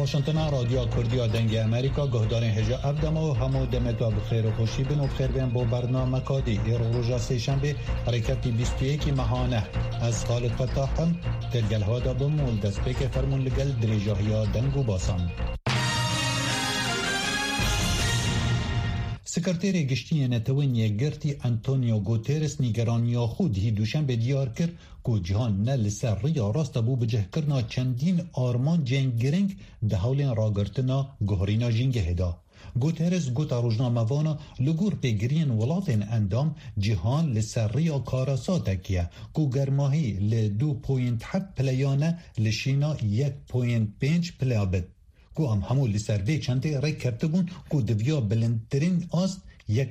واشنگتن رادیو کردی دنگ امریکا گهدان هجا ابدم و همو دمت و بخیر و خوشی بن و بخیر بین با برنامه کادی ایرو روژا سیشنبه حرکتی 21 ماهانه از خالد فتاحم تلگل ها دا بمول دست پیک فرمون لگل دریجاهی دنگ و باسم. سکرتیر گشتی نتوین گرتی انتونیو گوترس نیگرانیا خود هی دوشنبه دیار کرد که جهان نه لسر ریا راست بو بجه کرنا چندین آرمان جنگرنگ ده حولین راگرتنا گهرینا جنگه هدا. گوترس گوتا روزنامه وانا لگور پیگرین ولاتین اندام جهان لسر ریا کاراسا تکیه که گرماهی ل2.7 پلیانه لشینا 1.5 پلیابد. کو هم همو لسروی چنده رای کرده بون کو دویا بلندترین آست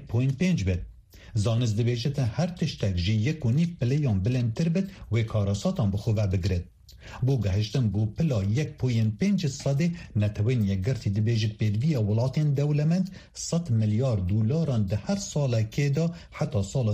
1.5 بد. زانست دویجت هر تشتک جی 1.5 پلیان بلندتر بد و کاراساتان بخواه بگرد. بو گهشتن بو پلا 1.5 صده نتوین یک گرتی دویجت پیدویا ولاتین دولمند 100 میلیارد دلاران ده هر ساله که دا حتی سال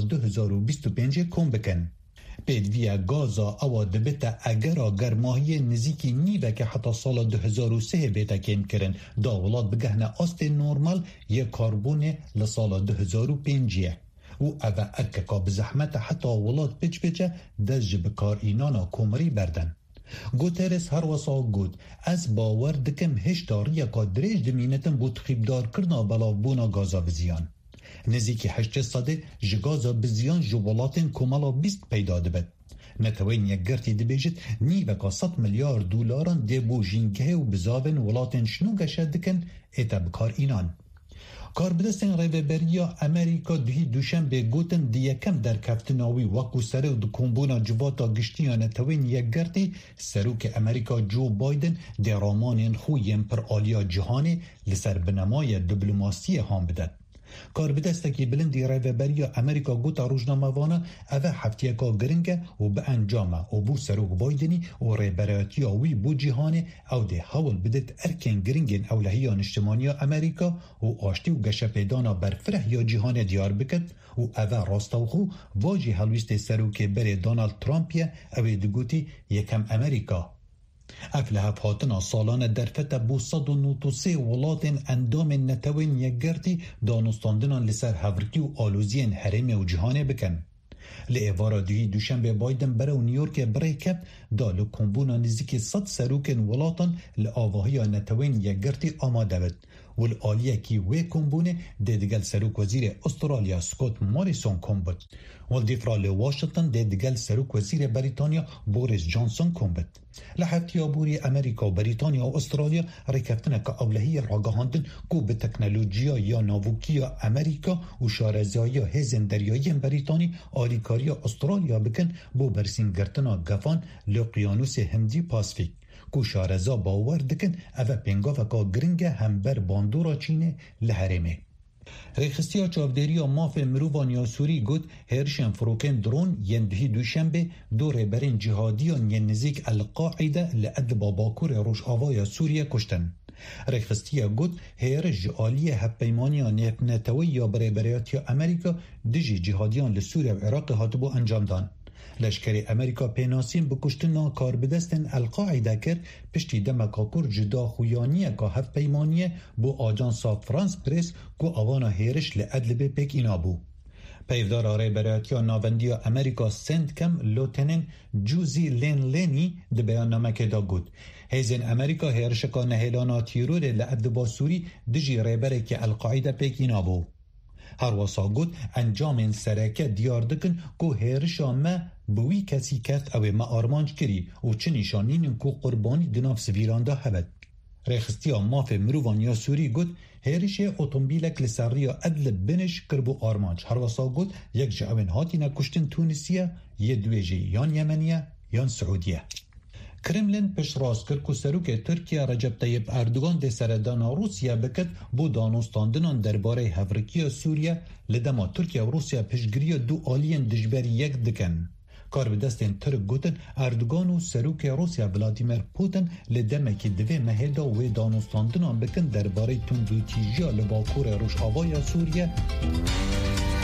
2025 کن بکن. پیدویا گازا او دبتا اگر گرماهی نزیکی نیوه که حتی سال 2003 بیتا کم کرن دا ولاد بگهنه آست نورمال یک کاربون لسال 2005 و او ارککا بزحمت حتی ولاد پچ دست بکار اینانا کمری بردن. گوترس هر وسا گود از باور دکم هشتاری که دریج دمینتن بود خیبدار کرنا بلا بونا گازا بزیان. نزدیکی 800 جگازا بزیان جوالاتن کمالا 20 پیدا دبد. نتوین یک گرتی دبیجت نیوکا 100 میلیارد دلاران دی بو جینگه و بزاون ولاتن شنو گشت دکن ایتا بکار اینان. کاربدستن ریوبریا امریکا دوی دوشنبه گوتن دیکم در کفتناوی وکو سره و دکومبونا جواتا گشتیان نتوین یک گرتی سروک امریکا جو بایدن دی رامان خویم پر آلیا جهانی لسر بنمای دیپلماسی هم بدد. کاربدستکی بلندی ریوبریا امریکا گوتا روزنامه وانا اوه هفتیکا گرنگه و به انجامه و بو سروک بایدنی و ریبریاتی آوی بو جهانه او ده حول بدت ارکن گرنگین اولهیان اجتماعی امریکا و آشتی و گشه پیدانا برفره یا جهان دیار بکد و اوه راستوخو واجی حلویست سروک بره دونالد ترامپیه اوه دگوتی یکم امریکا. افله فاتنا سالان درفت بو 193 ولاتن اندام نتوین یک گرتی دانستاندنان لسر هورکی و آلوزین حرم و جهانه بکن. لعوارا دوی دوشنبه بایدن بره و نیورک بره کب دا لکمبونا نزدیک 100 سروکن ولاتن لآواهی نتوین یک گرتی آماده بد. والآلیه کی وی کمبونه دیدگل سروک وزیر استرالیا سکوت موریسون کن بود. والدیفرال واشنطن دیدگل سروک وزیر بریتانیا بوریس جانسون کن بود. لحفتی بوری امریکا و بریتانیا و استرالیا ریکفتنه که اولهی راگهاندن کو به تکنولوژیا یا ناووکیا امریکا و شارزایی هزن دریایی بریتانی آلیکاری استرالیا بکن بو برسین گرتنا گفان لقیانوس هندی پاسفیک. کوشارزا باور دکن اوه پنگاوکا گرنگه هم بر باندورا چینه لحرمه. ریخستیا چاودریا ماف مروبانیا سوری گود هرشن فروکن درون یندهی دوشنبه دور برین جهادیان ین نزیک القاعده لعد باکور روش آوای سوریه کشتن. ریخستیا گود هرش جعالیه هپیمانیا نتوی یا بریبریاتی امریکا دجی جهادیان لسوریه و عراق هاتبو انجام دان. لشکر امریکا پیناسین بکشتنا کار بدستن القاعده کرد پشتی دمکاکور جدا خویانیه که هفت پیمانیه بو آجانسا فرانس پریس که آوانا هیرش لعدل به پک اینا بو. پیفدار آره برایتیا ناوندیا امریکا سنت کم لوتنن جوزی لینی ده بیان نامکه دا گود. هیزن امریکا هیرشکا نهیلانا تیرور لعدل با سوری دجی ریبره که القاعده پک اینا بو. هر واسا گود انجام سرکه دیار دکن که هیرشا ما بوی کسی کرد او ما آرمانج کری و چه نشانین که قربانی دناف سویرانده هبد. ریخستیا ماف مروان سوری گود هیرش اتومبیلک لسریا عدل بنش کربو آرمانج. هر واسا گود یک جاوین هاتی نکشتن تونسیه یه دویجه یان یمنیه یان سعودیه. کرملین پیش راست کرد که سروک ترکیه رجب طیب اردوغان ده سردانا روسیه بکد بو دانستاندنان درباره هفرکیه سوریه لدما ترکیه و روسیه پیشگیری دو آلین دجبر یک دکن. کار به دستین ترک گوتن اردوغان و سروک روسیه ولادیمیر پوتین لدمه که دوی مهدا و دانستاندنان بکن درباره تندروتیجیا لباکور روش آوای سوریه.